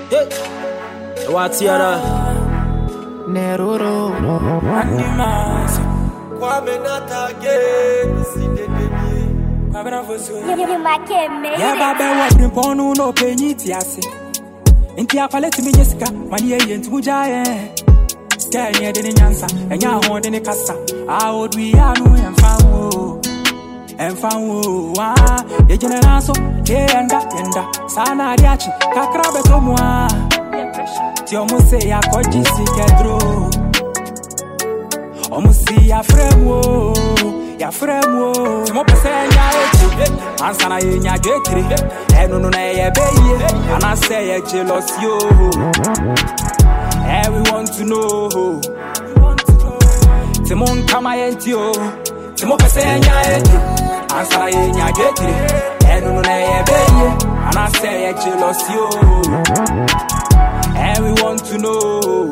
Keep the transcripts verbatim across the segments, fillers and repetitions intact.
Hey, what's your Neroro Animals Kwame Natage Si de de Kwame Fosu You make me Ya baba wa primponu no penyi ti ase Enti akwale ti menyesika mani ye enti mujaye Sky ni de nyansa enya ho de ne kasa a odwi anu emfa wo emfa wo wa ye genera so ke enda enda sana riachi kakra betomwa ti omo se ya koji sikedro omo si ya fremo ya fremo ti mo pese nya echi ansa na ye nya getri enu no na ye beye ana say ye jealous yo. And we want to know Timon kama yentio Timo pese nya eti Ansara ye nya getri Enu no na ye beye And I say ye jealous yo. And we want to know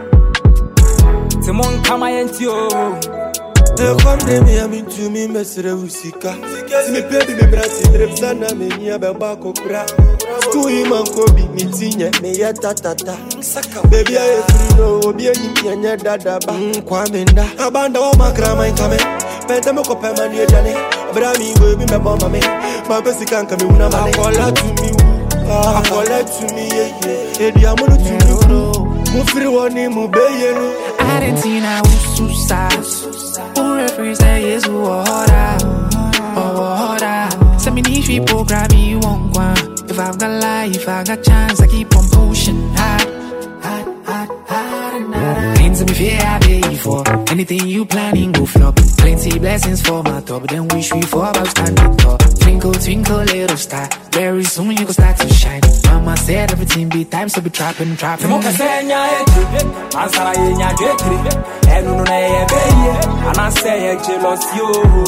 Timon kama yentio E kwamde mi amin tu mi mesre usika Si mi pebi mi brasi drepsana me nia beba kokra Skui man kobi mi tinye me ya tatata Baby aye free no obi eni nyanya dadaba Kwame nda abanda wa makrama inkame Pente me kope mani ejane Abra mi go ebi me bomba me Mapesi kanka mi una mane Akola tu mi wu Akola tu mi ye ye Edi amonu tu mi wu Mufiri wani mubeye nu Argentina ususa Un represent yes water Oh water Send me niche program you won't want If I've got life, if I got chance I keep on pushing hard Hard, hard, hard and hard Things to be fair I pay for Anything you planning go flop Plenty blessings for my top Then wish we for about standing tall Twinkle, twinkle little star Very soon you go start to shine Mama said everything be time so be trapping, trapping Timo pese nya eti Ansara ye nya getri Enu no na ye beye And I say ye jealous yo.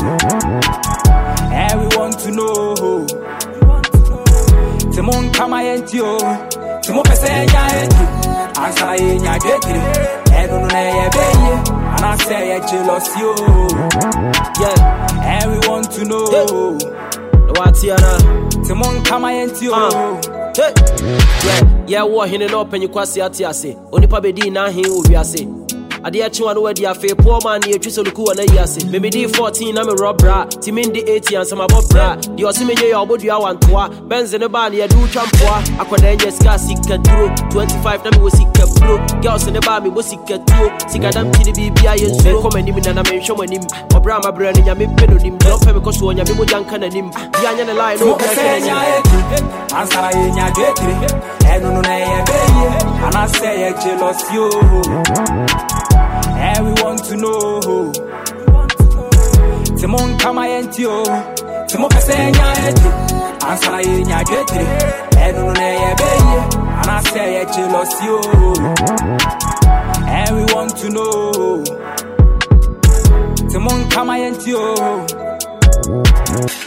And we want to know Timon kama yentio Timo pese nya eti Ansara ye nya getri Enu no na ye beye And I say ye jealous yo. Yeah, And we want to know what's your Timon kama yentio Hey, yeah, yeah, war hine no penny kwasi ati ase. Onipa bedi na hin wo wiase. Ade a chiwa no wadi afe poor man ye twiso luku na yase. Me me di fourteen na me robra. Ti me di eighty and some abobra. Di osi me ye ya obodua wantoa. Benz ne ba na ye du twampoa. Akoda enye ska sika duro. twenty-five na me wo sika bro. Girls ne ba me wo sika tuo. Sika dam ti di bibia ye so. Come anim na na me hwem anim. Obra ma bra ne nya me pedo nim. No pe me koso nya me mo janka na nim. Di anya ne line no be nya eti. Ansara ye nya getri. Enu no na ye beye. And I say ye jealous yo. And we want to know Timon kama yentio Timo pese nya eti Ansara ye nya getri Enu no na ye beye And I say ye jealous yo. And we want to know Timon kama yentio